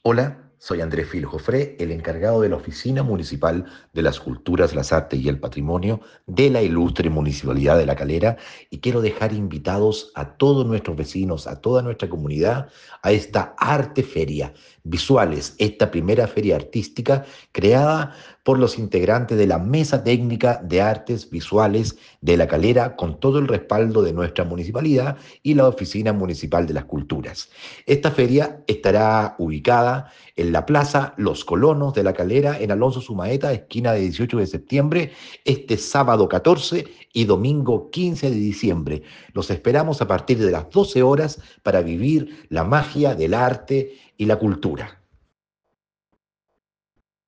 Hola, soy Andrés Filjofré, el encargado de la Oficina Municipal de las Culturas, las Artes y el Patrimonio de la ilustre Municipalidad de La Calera y quiero dejar invitados a todos nuestros vecinos, a toda nuestra comunidad a esta arte feria visuales, esta primera feria artística creada por los integrantes de la Mesa Técnica de Artes Visuales de La Calera con todo el respaldo de nuestra municipalidad y la Oficina Municipal de las Culturas. Esta feria estará ubicada en la Plaza Los Colonos de La Calera, en Alonso Sumaeta, esquina de 18 de septiembre, este sábado 14 y domingo 15 de diciembre. Los esperamos a partir de las 12 horas para vivir la magia del arte y la cultura.